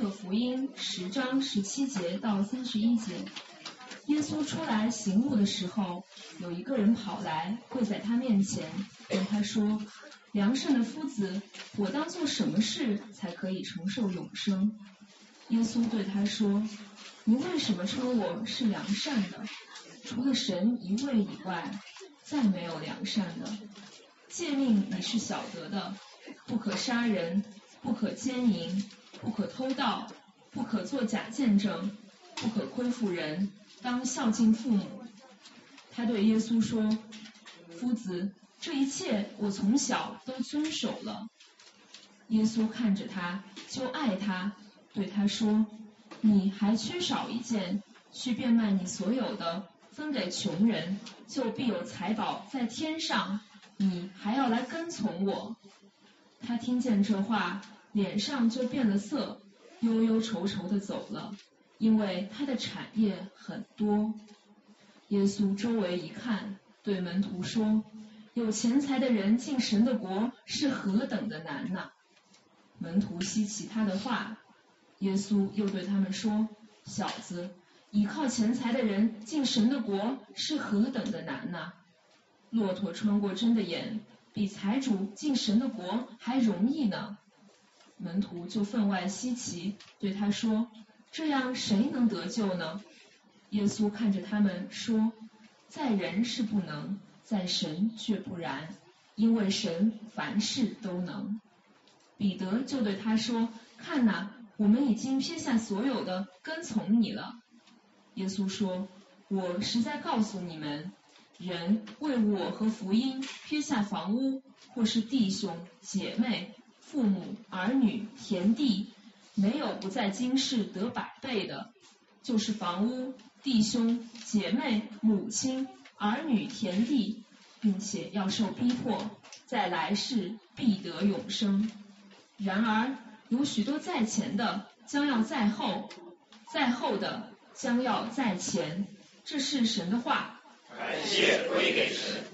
可福音10章17节到31节，耶稣出来行路的时候，有一个人跑来，跪在他面前，问他说：“良善的夫子，我当做什么事才可以承受永生？”耶稣对他说：“你为什么称我是良善的？除了神一位以外，再没有良善的。诫命你是晓得的，不可杀人，不可奸淫，不可偷盗，不可作假见证，不可亏负人，当孝敬父母。”他对耶稣说：“夫子，这一切我从小都遵守了。”耶稣看着他，就爱他，对他说：“你还缺少一件，去变卖你所有的，分给穷人，就必有财宝在天上。你还要来跟从我。”他听见这话，脸上就变了色，忧忧愁愁地走了，因为他的产业很多。耶稣周围一看，对门徒说：“有钱财的人进神的国是何等的难呐！”门徒稀奇他的话。耶稣又对他们说：“小子，倚靠钱财的人进神的国是何等的难呐！骆驼穿过针的眼，比财主进神的国还容易呢。”门徒就分外稀奇，对他说：“这样谁能得救呢？”耶稣看着他们说：“在人是不能，在神却不然，因为神凡事都能。”彼得就对他说：“看哪，我们已经撇下所有的，跟从你了。”耶稣说：“我实在告诉你们，人为我和福音撇下房屋，或是弟兄姐妹、父母儿女、田地，没有不在今世得100倍的，就是房屋、弟兄姐妹、母亲、儿女、田地，并且要受逼迫，在来世必得永生。然而有许多在前的，将要在后；在后的，将要在前。”这是神的话。 感谢归给神。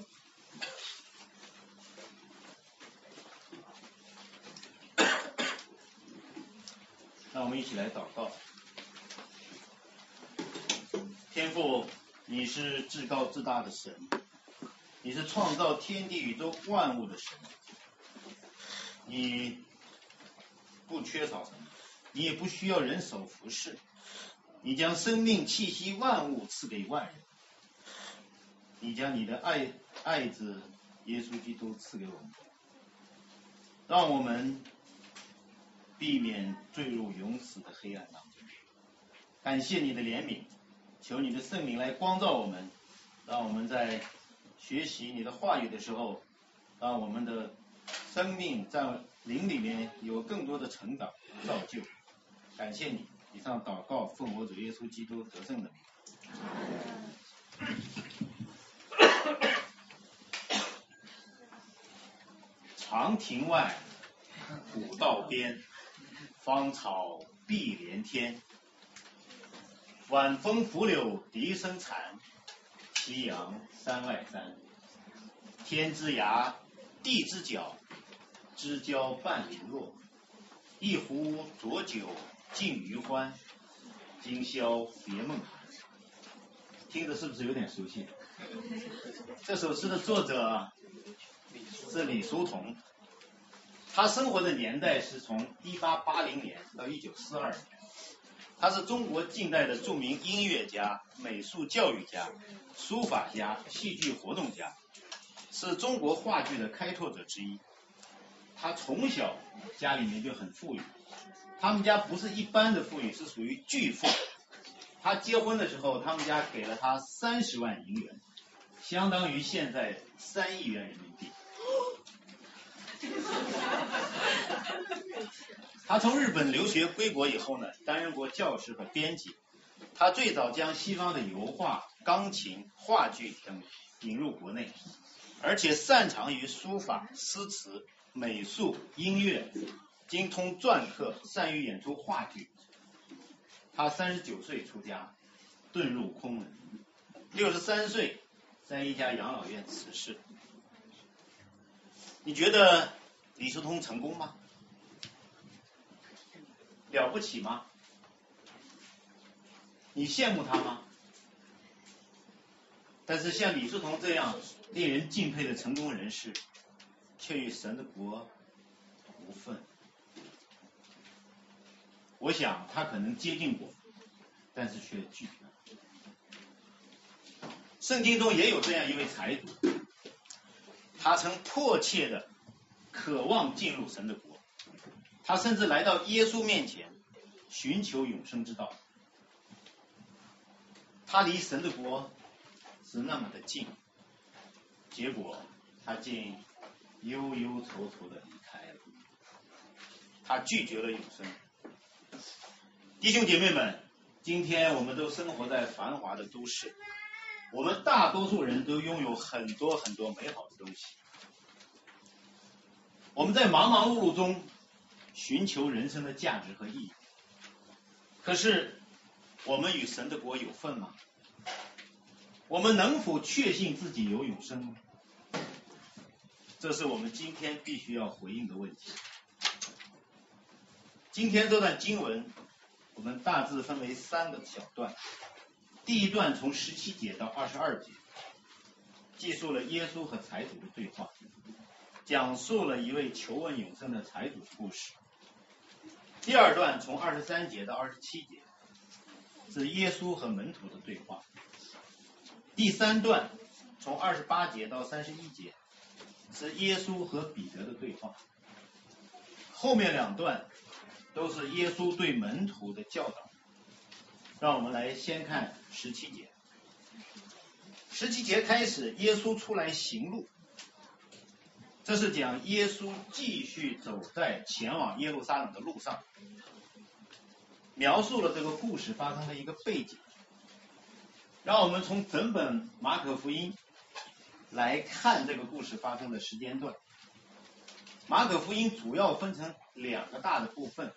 让我们一起来祷告。天父，你是至高至大的神，你是创造天地宇宙万物的神，你不缺少什么，你也不需要人手服侍，你将生命气息万物赐给万人，你将你的爱子耶稣基督赐给我们，让我们避免坠入永死的黑暗当中。感谢你的怜悯，求你的圣灵来光照我们，让我们在学习你的话语的时候，让我们的生命在灵里面有更多的成长造就。感谢你，以上祷告奉我主耶稣基督得胜的名。长亭外，古道边，芳草碧连天。晚风拂柳笛声残，夕阳山外山。天之涯，地之角，知交半零落。一壶浊酒尽余欢，今宵别梦寒。听着是不是有点熟悉？这首诗的作者是李叔同，他生活的年代是从1880年到1942年。他是中国近代的著名音乐家、美术教育家、书法家、戏剧活动家，是中国话剧的开拓者之一。他从小家里面就很富裕，他们家不是一般的富裕，是属于巨富。他结婚的时候，他们家给了他30万银元，相当于现在3亿元人民币。他从日本留学归国以后呢，担任过教师和编辑。他最早将西方的油画、钢琴、话剧等引入国内，而且擅长于书法、诗词、美术、音乐，精通篆刻，善于演出话剧。他39岁出家，遁入空门，63岁在一家养老院辞世。你觉得李叔同成功吗？ 了不起吗？你羡慕他吗？但是像李叔同这样令人敬佩的成功人士，却与神的国无份。我想他可能接近过，但是却拒绝了。圣经中也有这样一位财主，他曾迫切的渴望进入神的国，他甚至来到耶稣面前寻求永生之道。他离神的国是那么的近，结果他竟忧忧愁愁的离开了，他拒绝了永生。弟兄姐妹们，今天我们都生活在繁华的都市，我们大多数人都拥有很多很多美好的东西，我们在忙忙碌碌中寻求人生的价值和意义，可是我们与神的国有份吗？我们能否确信自己有永生吗？这是我们今天必须要回应的问题。今天这段经文我们大致分为3个小段，第一段从17节到22节，记述了耶稣和财主的对话，讲述了一位求问永生的财主的故事。第二段从23节到27节，是耶稣和门徒的对话。第3段从28节到31节，是耶稣和彼得的对话。后面2段都是耶稣对门徒的教导。让我们来先看17节。17节开始，耶稣出来行路，这是讲耶稣继续走在前往耶路撒冷的路上，描述了这个故事发生的一个背景。让我们从整本马可福音来看这个故事发生的时间段。马可福音主要分成2个大的部分，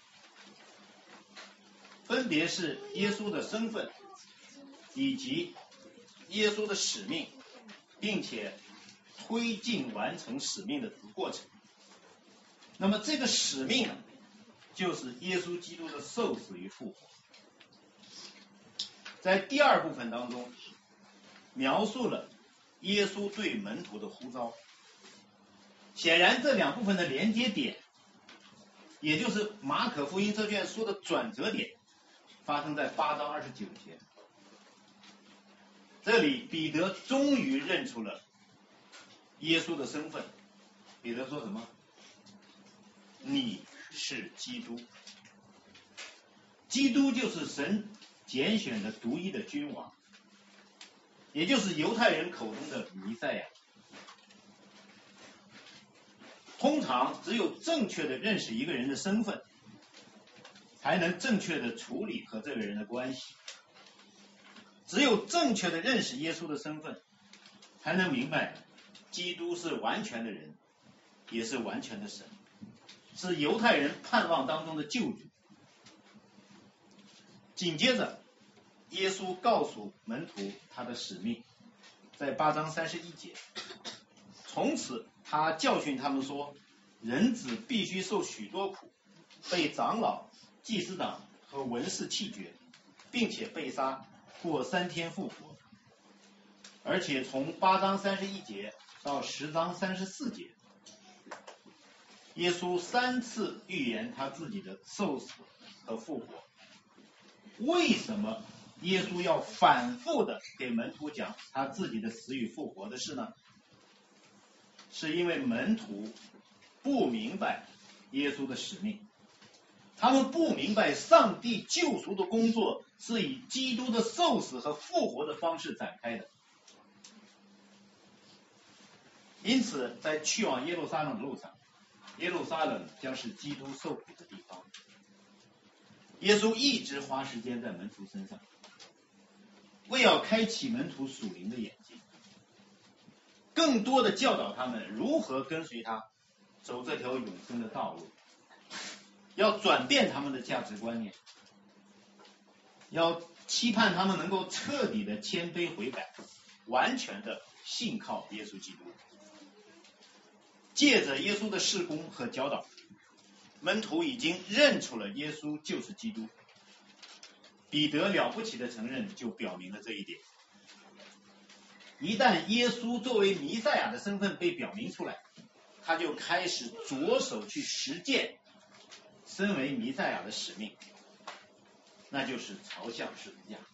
分别是耶稣的身份以及耶稣的使命，并且推进完成使命的过程。那么这个使命呢，就是耶稣基督的受死与复活。在第2部分当中，描述了耶稣对门徒的呼召。显然这2部分的连接点，也就是马可福音这卷书的转折点，发生在8章29节。这里彼得终于认出了耶稣的身份。彼得说什么？你是基督。基督就是神拣选的独一的君王，也就是犹太人口中的弥赛亚。通常只有正确的认识一个人的身份，才能正确的处理和这个人的关系。只有正确的认识耶稣的身份，才能明白基督是完全的人，也是完全的神，是犹太人盼望当中的救主。紧接着耶稣告诉门徒他的使命，在8章31节，从此他教训他们说，人子必须受许多苦，被长老、祭司长和文士弃绝，并且被杀，过3天复活。而且从8章31节到10章34节，耶稣3次预言他自己的受死和复活。为什么耶稣要反复的给门徒讲他自己的死与复活的事呢？是因为门徒不明白耶稣的使命，他们不明白上帝救赎的工作是以基督的受死和复活的方式展开的。因此在去往耶路撒冷的路上，耶路撒冷将是基督受苦的地方。耶稣一直花时间在门徒身上，为要开启门徒属灵的眼睛，更多的教导他们如何跟随他走这条永生的道路，要转变他们的价值观念，要期盼他们能够彻底的谦卑悔改，完全的信靠耶稣基督。借着耶稣的事工和教导， 门徒已经认出了耶稣就是基督。彼得了不起的承认就表明了这一点。一旦耶稣作为弥赛亚的身份被表明出来，他就开始着手去实践身为弥赛亚的使命，那就是朝向十字架。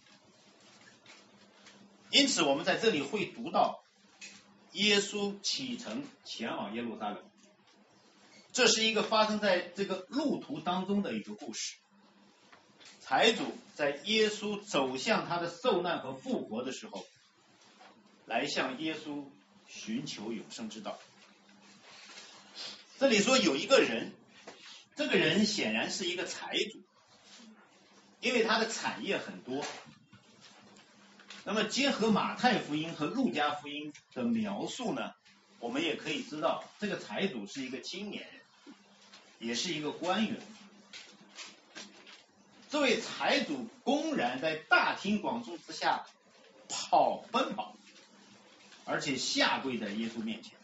因此我们在这里会读到耶稣启程前往耶路撒冷，这是一个发生在这个路途当中的一个故事。财主在耶稣走向他的受难和复活的时候，来向耶稣寻求永生之道。这里说有一个人，这个人显然是一个财主，因为他的产业很多。那么结合马太福音和路加福音的描述呢，我们也可以知道这个财主是一个青年人，也是一个官员。这位财主公然在大庭广众之下奔跑，而且下跪在耶稣面前。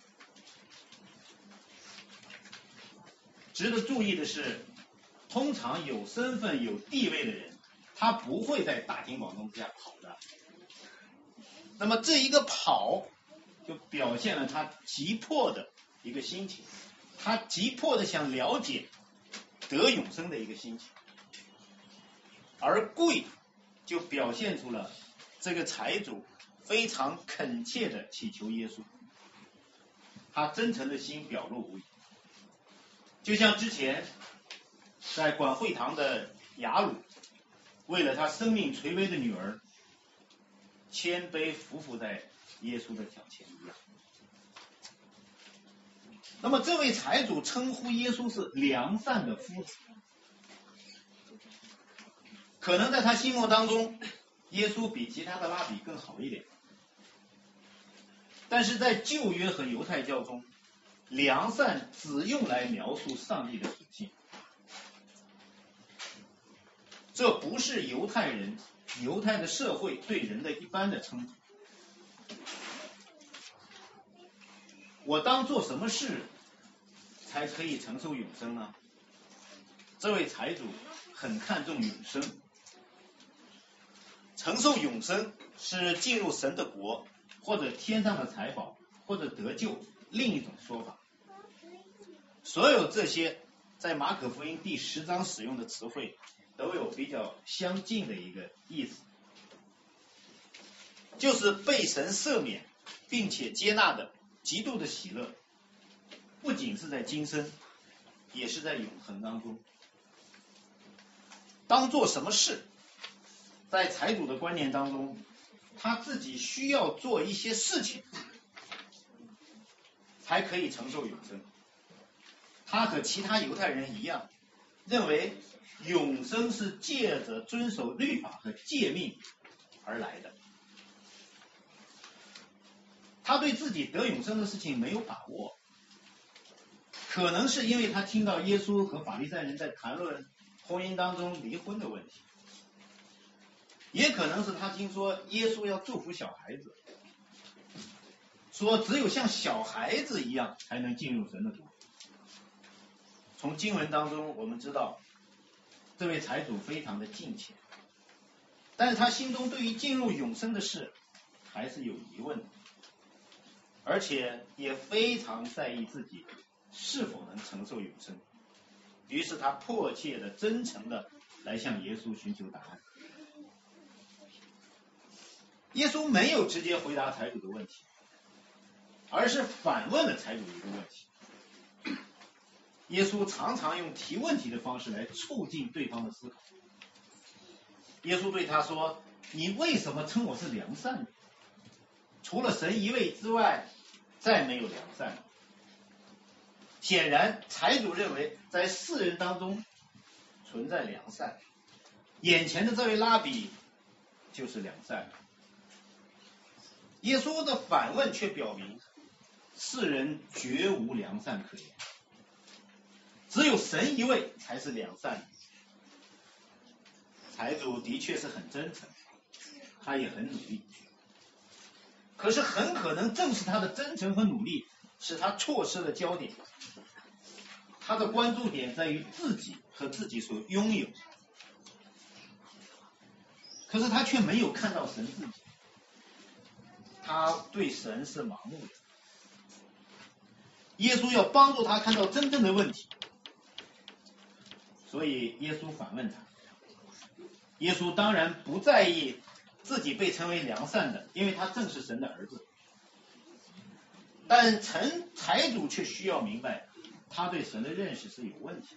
值得注意的是，通常有身份有地位的人，他不会在大庭广众之下跑的。那么这一个跑就表现了他急迫的一个心情，他急迫的想了解得永生的一个心情。而跪就表现出了这个财主非常恳切的祈求耶稣，他真诚的心表露无遗。就像之前在管会堂的雅鲁，为了他生命垂危的女儿，谦卑匍匐在耶稣的脚前一样。那么这位财主称呼耶稣是良善的夫子，可能在他心目当中，耶稣比其他的拉比更好一点。但是在旧约和犹太教中，良善只用来描述上帝的属性，这不是犹太的社会对人的一般的称呼。我当做什么事才可以承受永生呢？这位财主很看重永生，承受永生是进入神的国，或者天上的财宝，或者得救，另一种说法。所有这些在马可福音第10章使用的词汇都有比较相近的一个意思，就是被神赦免并且接纳的极度的喜乐，不仅是在今生，也是在永恒当中。当做什么事，在财主的观念当中，他自己需要做一些事情才可以承受永生。他和其他犹太人一样，认为永生是借着遵守律法和诫命而来的。他对自己得永生的事情没有把握，可能是因为他听到耶稣和法利赛人在谈论婚姻当中离婚的问题，也可能是他听说耶稣要祝福小孩子，说只有像小孩子一样才能进入神的国。从经文当中我们知道，这位财主非常的敬虔，但是他心中对于进入永生的事还是有疑问的，而且也非常在意自己是否能承受永生。于是他迫切的真诚的来向耶稣寻求答案。耶稣没有直接回答财主的问题，而是反问了财主一个问题。耶稣常常用提问题的方式来促进对方的思考。耶稣对他说，你为什么称我是良善的？除了神一位之外，再没有良善。显然财主认为在世人当中存在良善，眼前的这位拉比就是良善。耶稣的反问却表明，世人绝无良善可言，只有神一位才是良善的。财主的确是很真诚，他也很努力，可是很可能正是他的真诚和努力使他错失了焦点。 他的关注点在于自己和自己所拥有，可是他却没有看到神自己，他对神是盲目的。耶稣要帮助他看到真正的问题，所以耶稣反问他。耶稣当然不在意自己被称为良善的，因为他正是神的儿子。但财主却需要明白，他对神的认识是有问题的。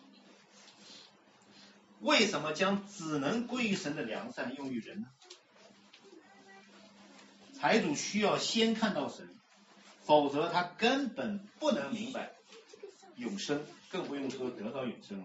为什么将只能归于神的良善用于人呢？财主需要先看到神，否则他根本不能明白永生，更不用说得到永生了。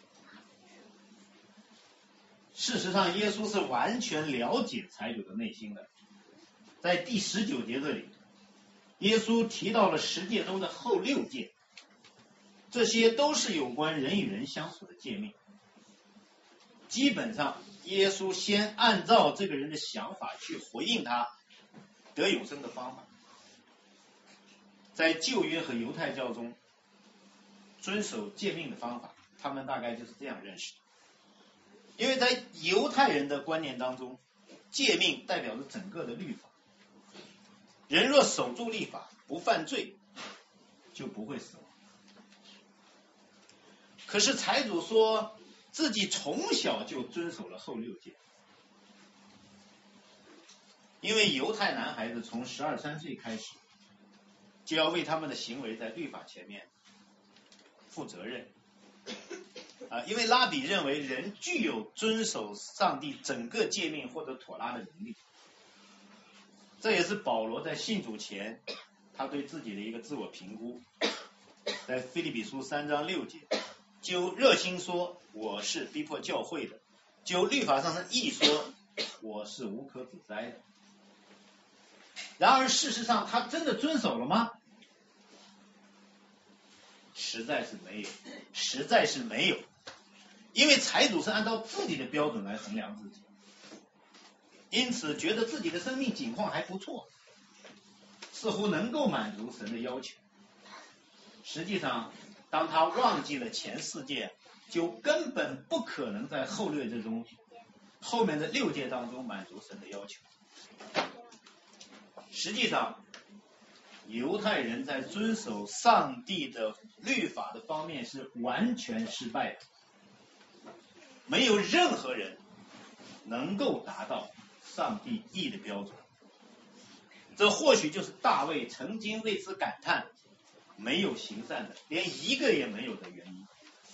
事实上，耶稣是完全了解财主的内心的。在第19节这里，耶稣提到了10诫中的后6诫，这些都是有关人与人相处的诫命。基本上，耶稣先按照这个人的想法去回应他得永生的方法。在旧约和犹太教中，遵守诫命的方法，他们大概就是这样认识的。因为在犹太人的观念当中，诫命代表着整个的律法。人若守住律法，不犯罪，就不会死亡。可是财主说自己从小就遵守了后6诫，因为犹太男孩子从12、13岁开始，就要为他们的行为在律法前面负责任。因为拉比认为人具有遵守上帝整个诫命或者妥拉的能力，这也是保罗在信主前他对自己的一个自我评估。在腓立比书3章6节，就热心说我是逼迫教会的，就律法上的义说我是无可指摘的。然而事实上他真的遵守了吗？实在是没有。因为财主是按照自己的标准来衡量自己，因此觉得自己的生命境况还不错，似乎能够满足神的要求。实际上，当他忘记了前4诫，就根本不可能在后面的6诫当中满足神的要求。实际上，犹太人在遵守上帝的律法的方面是完全失败的。没有任何人能够达到上帝义的标准，这或许就是大卫曾经为此感叹没有行善的，连一个也没有的原因。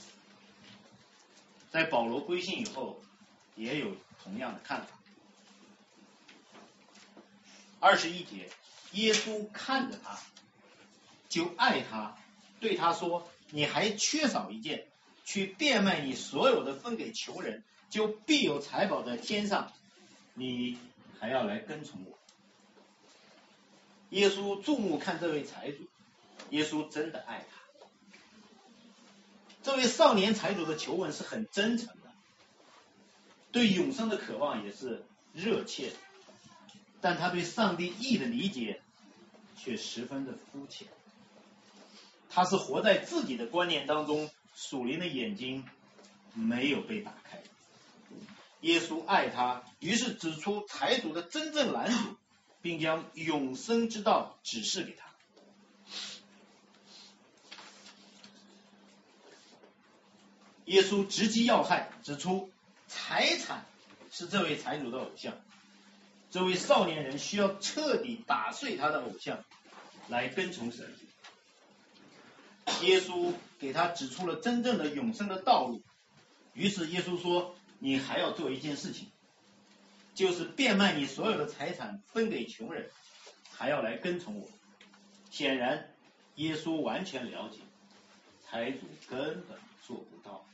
在保罗归信以后，也有同样的看法。21节，耶稣看着他，就爱他，对他说：“你还缺少一件。去变卖你所有的分给穷人，就必有财宝在天上，你还要来跟从我。”耶稣注目看这位财主，耶稣真的爱他。这位少年财主的求问是很真诚的，对永生的渴望也是热切的，但他对上帝义的理解却十分的肤浅。他是活在自己的观念当中，属灵的眼睛没有被打开。耶稣爱他，于是指出财主的真正拦阻，并将永生之道指示给他。耶稣直击要害，指出财产是这位财主的偶像，这位少年人需要彻底打碎他的偶像，来跟从神。耶稣给他指出了真正的永生的道路，于是耶稣说：“你还要做一件事情，就是变卖你所有的财产分给穷人，还要来跟从我。”显然，耶稣完全了解，财主根本做不到。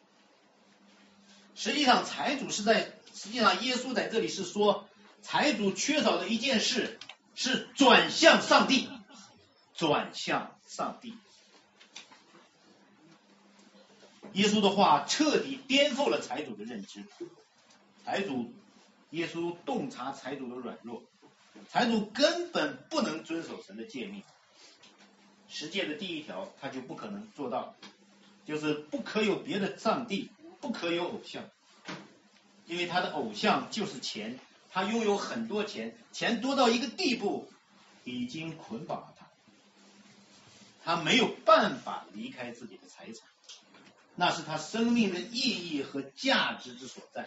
实际上，耶稣在这里是说，财主缺少的一件事是转向上帝，转向上帝。耶稣的话彻底颠覆了财主的认知。耶稣洞察财主的软弱，财主根本不能遵守神的诫命。10诫的第1条他就不可能做到， 就是不可有别的上帝，不可有偶像，因为他的偶像就是钱，他拥有很多钱，钱多到一个地步，已经捆绑了他，他没有办法离开自己的财产，那是他生命的意义和价值之所在。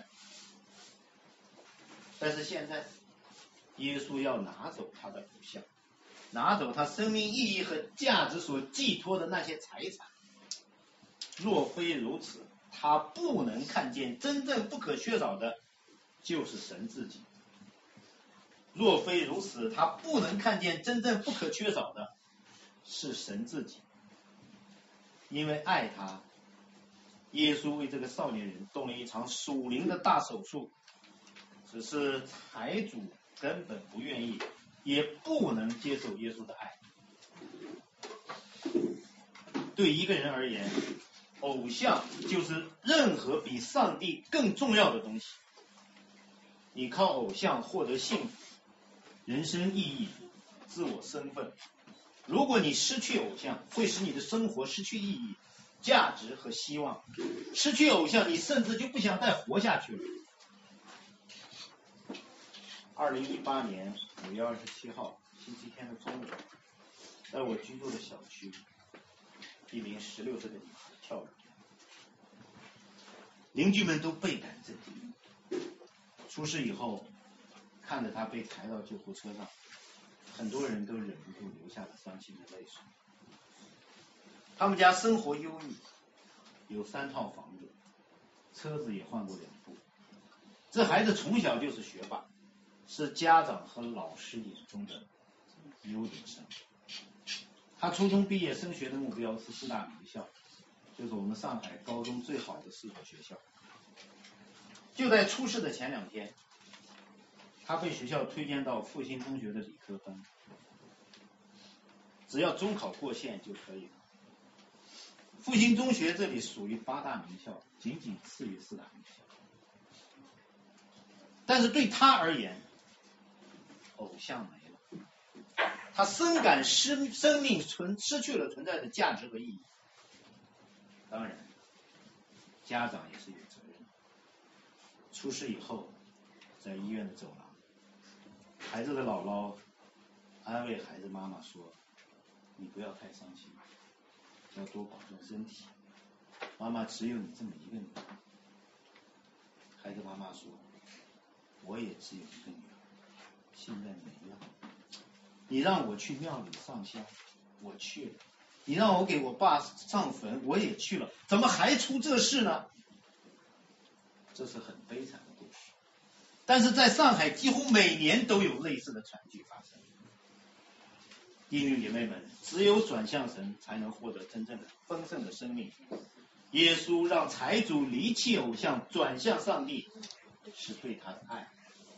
但是现在，耶稣要拿走他的偶像，拿走他生命意义和价值所寄托的那些财产。若非如此，他不能看见真正不可缺少的就是神自己。若非如此，他不能看见真正不可缺少的是神自己。因为爱他，耶稣为这个少年人动了一场属灵的大手术，只是财主根本不愿意，也不能接受耶稣的爱。对一个人而言，偶像就是任何比上帝更重要的东西。你靠偶像获得幸福、人生意义、自我身份。如果你失去偶像，会使你的生活失去意义、价值和希望。失去偶像，你甚至就不想再活下去了。2018年5月27号星期天的中午，在我居住的小区，一名16岁的女孩跳楼，邻居们都倍感震惊。出事以后，看着她被抬到救护车上，很多人都忍不住流下了伤心的泪水。他们家生活优裕，有3套房子，车子也换过2部。这孩子从小就是学霸，是家长和老师眼中的优等生。他初中毕业升学的目标是4大名校，就是我们上海高中最好的4所学校。就在出事的前2天，他被学校推荐到复兴中学的理科班，只要中考过线就可以了。复兴中学这里属于8大名校，仅仅次于4大名校。但是对他而言，偶像没了，他深感生命失去了存在的价值和意义。当然，家长也是有责任。出事以后，在医院的走廊，孩子的姥姥安慰孩子妈妈说：“你不要太伤心，要多保重身体。妈妈只有你这么一个女儿。”孩子妈妈说：“我也只有一个女儿，现在没了。你让我去庙里上香，我去了；你让我给我爸上坟，我也去了。怎么还出这事呢？”这是很悲惨的故事，但是在上海几乎每年都有类似的惨剧发生。弟兄姐妹们，只有转向神，才能获得真正的丰盛的生命。耶稣让财主离弃偶像，转向上帝，是对他的爱。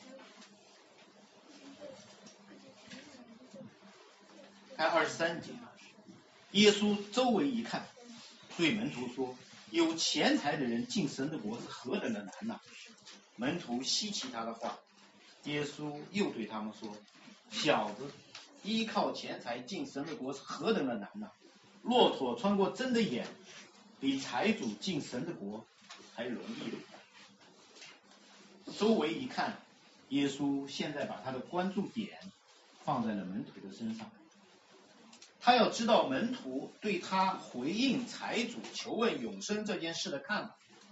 看23节，耶稣周围一看，对门徒说：“有钱财的人进神的国是何等的难呐！”门徒稀奇他的话，耶稣又对他们说：“小子，依靠钱财进神的国是何等的难呐！骆驼穿过针的眼，比财主进神的国还容易了。”周围一看，耶稣现在把他的关注点放在了门徒的身上。他要知道门徒对他回应财主求问永生这件事的看法。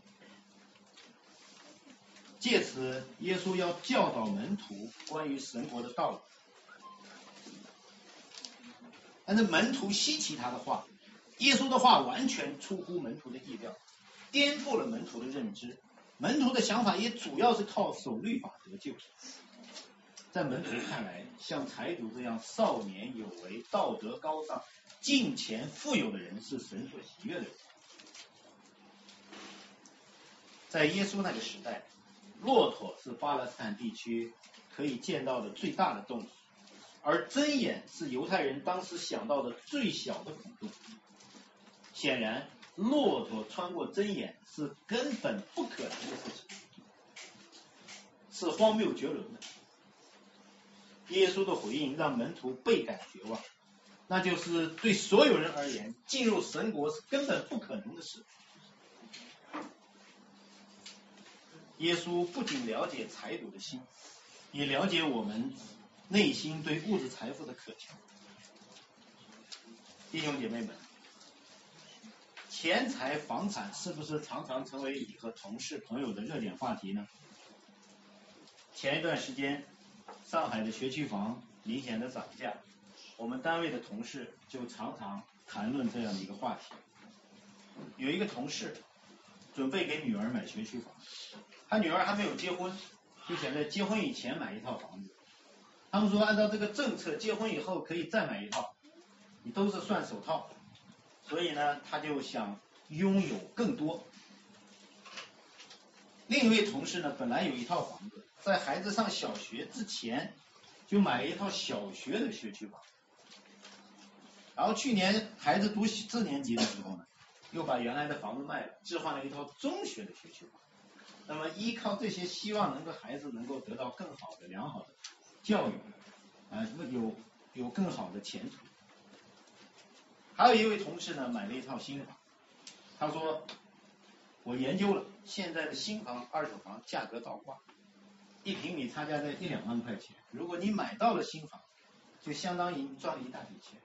借此，耶稣要教导门徒关于神国的道理。但是门徒稀奇他的话，耶稣的话完全出乎门徒的意料，颠覆了门徒的认知。门徒的想法也主要是靠守律法得救。在门徒看来，像财主这样少年有为、道德高尚、敬虔富有的人是神所喜悦的人。在耶稣那个时代，骆驼是巴勒斯坦地区可以见到的最大的动物，而针眼是犹太人当时想到的最小的孔洞。显然，骆驼穿过针眼是根本不可能的事情，是荒谬绝伦的。耶稣的回应让门徒倍感绝望， 那就是对所有人而言，进入神国是根本不可能的事。耶稣不仅了解财主的心，也了解我们内心对物质财富的渴求。弟兄姐妹们，钱财房产是不是常常成为你和同事朋友的热点话题呢？前一段时间，上海的学区房明显的涨价，我们单位的同事就常常谈论这样的一个话题。有一个同事准备给女儿买学区房，他女儿还没有结婚，就想在结婚以前买一套房子。他们说按照这个政策，结婚以后可以再买一套，你都是算首套，所以呢，他就想拥有更多。另一位同事呢，本来有一套房子，在孩子上小学之前就买了一套小学的学区房，然后去年孩子读4年级的时候呢，又把原来的房子卖了，置换了一套中学的学区房。那么依靠这些，希望能够孩子能够得到更好的良好的教育，有更好的前途。还有一位同事呢，买了一套新房，他说我研究了，现在的新房二手房价格倒挂，1平米差价在1-2万块钱，如果你买到了新房，就相当于赚了一大笔钱。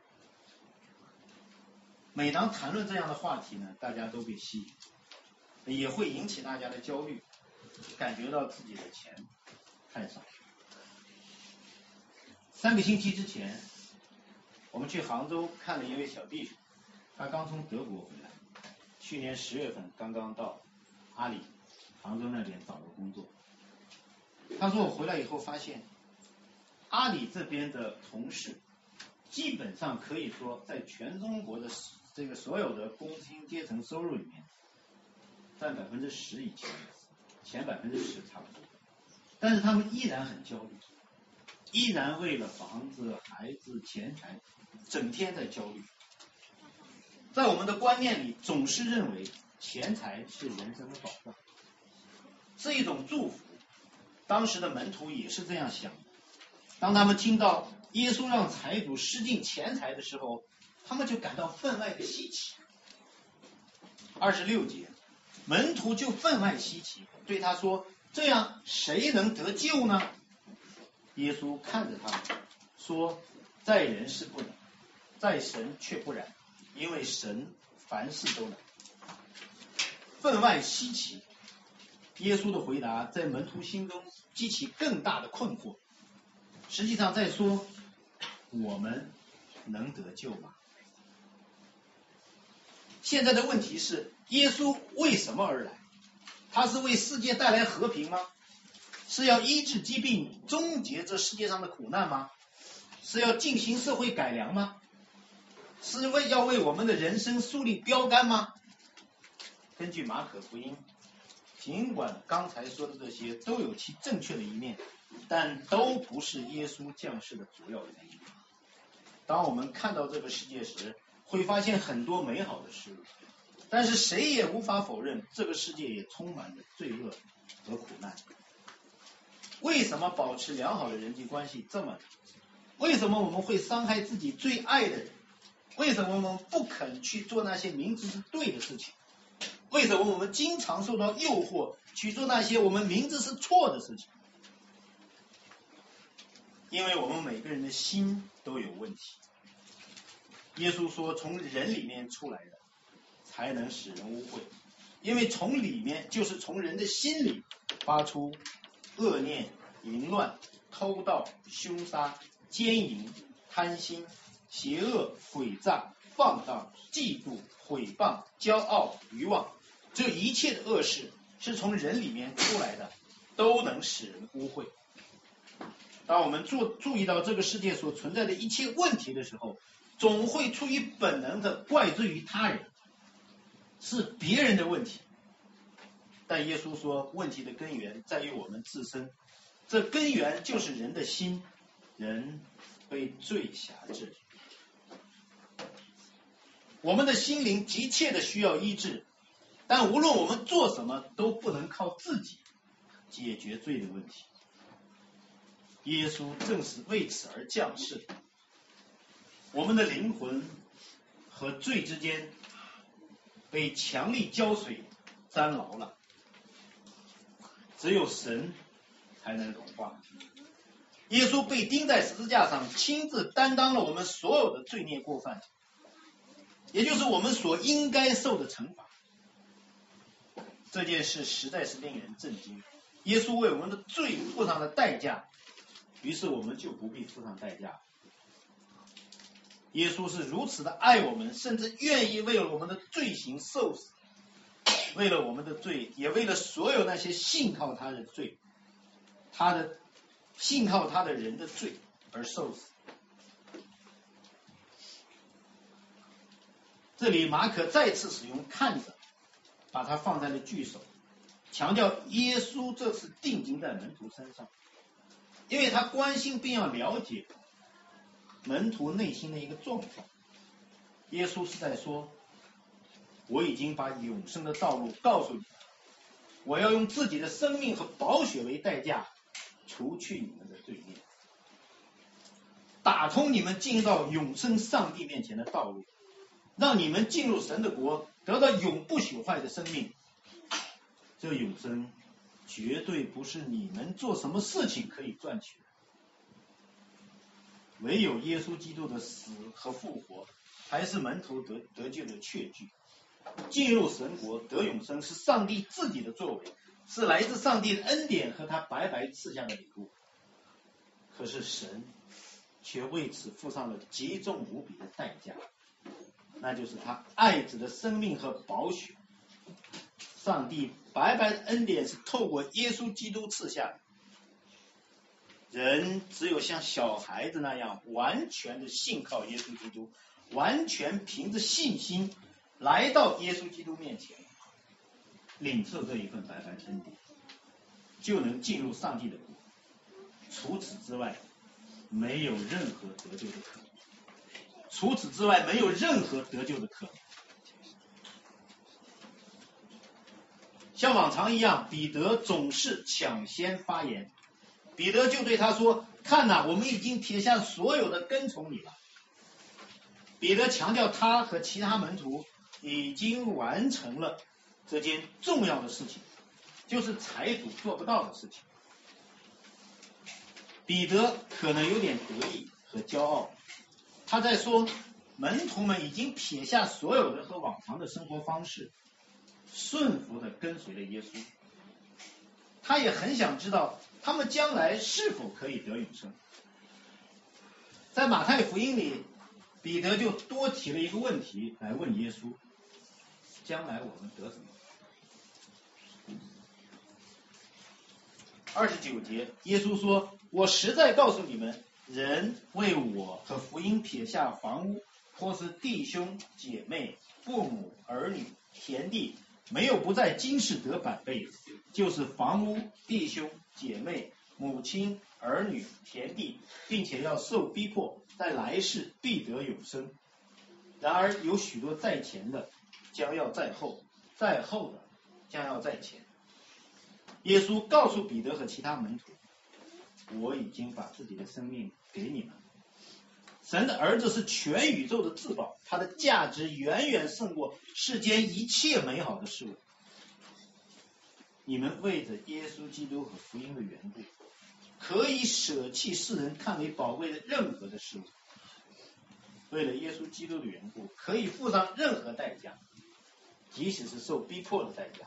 每当谈论这样的话题呢，大家都被吸引，也会引起大家的焦虑，感觉到自己的钱太少。3个星期之前，我们去杭州看了一位小弟兄，他刚从德国回来，去年10月份刚刚到阿里杭州那边找个工作。他说我回来以后发现，阿里这边的同事基本上可以说在全中国的这个所有的工薪阶层收入里面占10%以前10%差不多，但是他们依然很焦虑，依然为了房子、孩子、钱财，整天在焦虑。在我们的观念里，总是认为钱财是人生的保障，是一种祝福。当时的门徒也是这样想的。当他们听到耶稣让财主施尽钱财的时候，他们就感到分外的稀奇。26节，门徒就分外稀奇，对他说：“这样谁能得救呢？”耶稣看着他们说：“在人是不能，在神却不然，因为神凡事都能。”分外稀奇。耶稣的回答在门徒心中激起更大的困惑。实际上在说，我们能得救吗？现在的问题是，耶稣为什么而来？他是为世界带来和平吗？是要医治疾病，终结这世界上的苦难吗？是要进行社会改良吗？是要为我们的人生树立标杆吗？根据马可福音，尽管刚才说的这些都有其正确的一面，但都不是耶稣降世的主要原因。当我们看到这个世界时，会发现很多美好的事物，但是谁也无法否认，这个世界也充满着罪恶和苦难。为什么保持良好的人际关系这么难？为什么我们会伤害自己最爱的人？为什么我们不肯去做那些明知是对的事情？为什么我们经常受到诱惑去做那些我们明知是错的事情？因为我们每个人的心都有问题。耶稣说，从人里面出来的才能使人污秽，因为从里面就是从人的心里发出恶念、淫乱、偷盗、凶杀、奸淫、贪心、邪恶、诡诈、放荡、嫉妒、毁谤、骄傲、愚妄，这一切的恶事是从人里面出来的，都能使人污秽。当我们注意到这个世界所存在的一切问题的时候，总会出于本能的怪罪于他人，是别人的问题。但耶稣说，问题的根源在于我们自身，这根源就是人的心，人被罪辖制。我们的心灵急切的需要医治，但无论我们做什么，都不能靠自己解决罪的问题。耶稣正是为此而降世。 我们的灵魂和罪之间被强力胶水粘牢了，只有神才能融化。耶稣被钉在十字架上，亲自担当了我们所有的罪孽过犯，也就是我们所应该受的惩罚。这件事实在是令人震惊。耶稣为我们的罪付上了代价，于是我们就不必付上代价。耶稣是如此的爱我们，甚至愿意为了我们的罪行受死，为了我们的罪，也为了所有那些信靠他的罪，信靠他的人的罪而受死。这里马可再次使用看着，把它放在了句首，强调耶稣这次定睛在门徒身上，因为他关心并要了解门徒内心的一个状况。耶稣是在说，我已经把永生的道路告诉你们，我要用自己的生命和宝血为代价，除去你们的罪孽，打通你们进到永生上帝面前的道路，让你们进入神的国，得到永不朽坏的生命。这永生绝对不是你们做什么事情可以赚取的，唯有耶稣基督的死和复活才是门徒得救的确据。进入神国得永生是上帝自己的作为，是来自上帝的恩典和他白白赐下的礼物。可是神却为此付上了极重无比的代价，那就是他爱子的生命和宝血。上帝白白的恩典是透过耶稣基督赐下的，人只有像小孩子那样完全的信靠耶稣基督，完全凭着信心来到耶稣基督面前，领受这一份白白的恩典，就能进入上帝的国。除此之外没有任何得救的可能，除此之外没有任何得救的可能。像往常一样，彼得总是抢先发言。彼得就对他说，看哪，我们已经撇下所有的跟从你了。彼得强调他和其他门徒已经完成了这件重要的事情，就是财主做不到的事情。彼得可能有点得意和骄傲，他在说门徒们已经撇下所有的和往常的生活方式，顺服的跟随了耶稣。他也很想知道他们将来是否可以得永生。在马太福音里，彼得就多提了一个问题来问耶稣，将来我们得什么？29节，耶稣说，我实在告诉你们，人为我和福音撇下房屋，或是弟兄姐妹、父母儿女、田地，没有不在今世得百倍，就是房屋、弟兄姐妹、母亲、儿女、田地，并且要受逼迫，在来世必得永生。然而有许多在前的将要在后，在后的将要在前。耶稣告诉彼得和其他门徒，我已经把自己的生命给你们。神的儿子是全宇宙的至宝，他的价值远远胜过世间一切美好的事物。你们为着耶稣基督和福音的缘故，可以舍弃世人看为宝贵的任何的事物。为了耶稣基督的缘故，可以付上任何代价，即使是受逼迫的代价。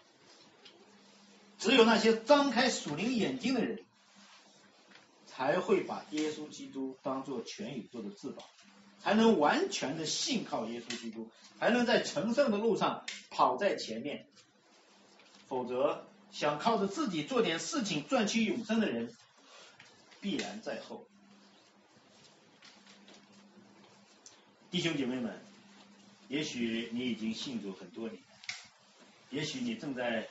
只有那些张开属灵眼睛的人，才会把耶稣基督当作全宇宙的至宝，才能完全的信靠耶稣基督，才能在成圣的路上跑在前面。否则想靠着自己做点事情赚取永生的人，必然在后。弟兄姐妹们，也许你已经信主很多年，也许你正在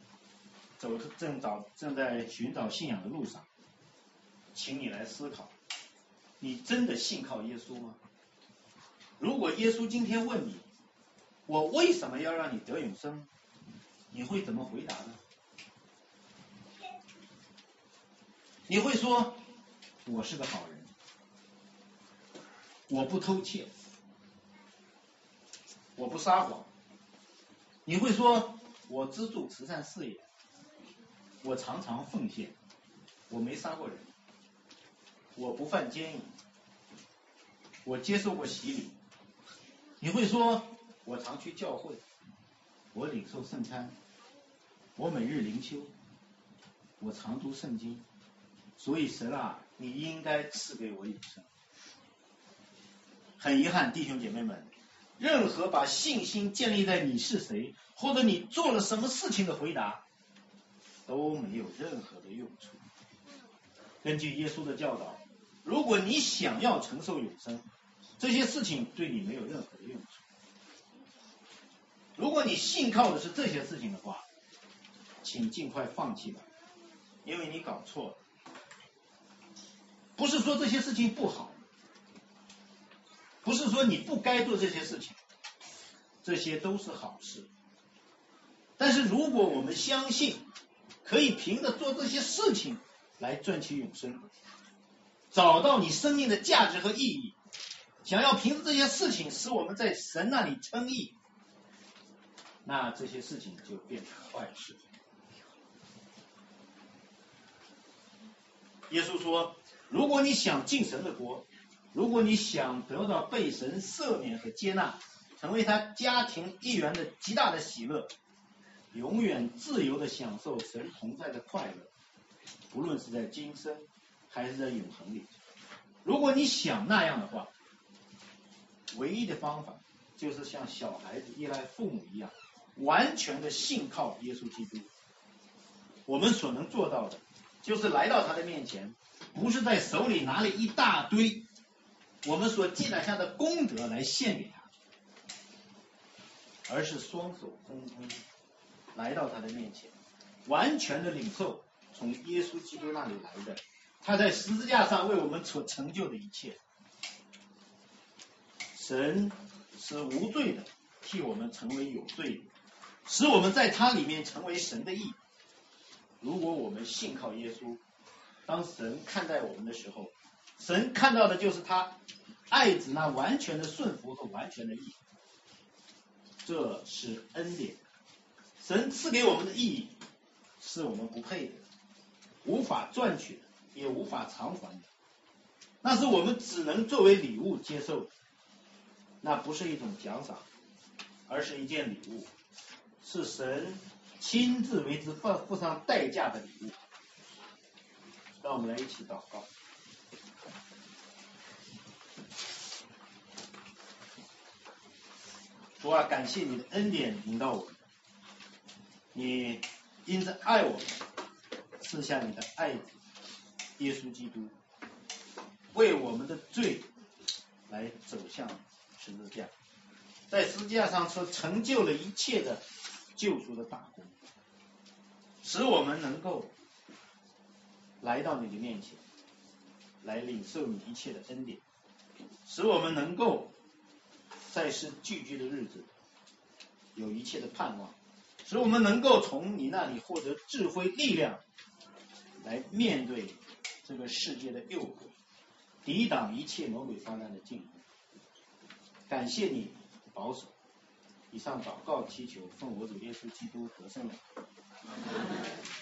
寻找信仰的路上，请你来思考，你真的信靠耶稣吗？如果耶稣今天问你，我为什么要让你得永生，你会怎么回答呢？你会说，我是个好人， 我不偷窃，我不撒谎。你会说我资助慈善事业，我常常奉献，我没杀过人，我不犯奸淫，我接受过洗礼。你会说我常去教会，我领受圣餐，我每日灵修，我常读圣经，所以神啊，你应该赐给我永生。很遗憾，弟兄姐妹们，任何把信心建立在你是谁或者你做了什么事情的回答都没有任何的用处。根据耶稣的教导，如果你想要承受永生，这些事情对你没有任何的用处。如果你信靠的是这些事情的话，请尽快放弃吧，因为你搞错了。不是说这些事情不好，不是说你不该做这些事情，这些都是好事。但是如果我们相信可以凭着做这些事情来赚取永生，找到你生命的价值和意义，想要凭着这些事情使我们在神那里称义，那这些事情就变成坏事。耶稣说，如果你想进神的国，如果你想得到被神赦免和接纳，成为他家庭一员的极大的喜乐，永远自由的享受神同在的快乐，无论是在今生还是在永恒里。如果你想那样的话，唯一的方法就是像小孩子依赖父母一样，完全的信靠耶稣基督。我们所能做到的就是来到他的面前，不是在手里拿了一大堆我们所积攒下的功德来献给他，而是双手空空来到他的面前，完全的领受从耶稣基督那里来的他在十字架上为我们所成就的一切。神是无罪的，替我们成为有罪的，使我们在他里面成为神的义。如果我们信靠耶稣，当神看待我们的时候，神看到的就是他爱子那完全的顺服和完全的义。这是恩典，神赐给我们的意义是我们不配的，无法赚取的，也无法偿还的，那是我们只能作为礼物接受的。那不是一种奖赏，而是一件礼物，是神亲自为之付上代价的礼物。让我们来一起祷告。主啊，感谢你的恩典领导我们，你因着爱我们，赐下你的爱子耶稣基督，为我们的罪来走向十字架，在十字架上所成就了一切的救赎的大功，使我们能够来到你的面前，来领受你一切的恩典，使我们能够在世聚居的日子有一切的盼望，使我们能够从你那里获得智慧力量，来面对这个世界的诱惑，抵挡一切魔鬼撒旦的进攻。感谢你保守。以上祷告祈求，奉我主耶稣基督得胜的。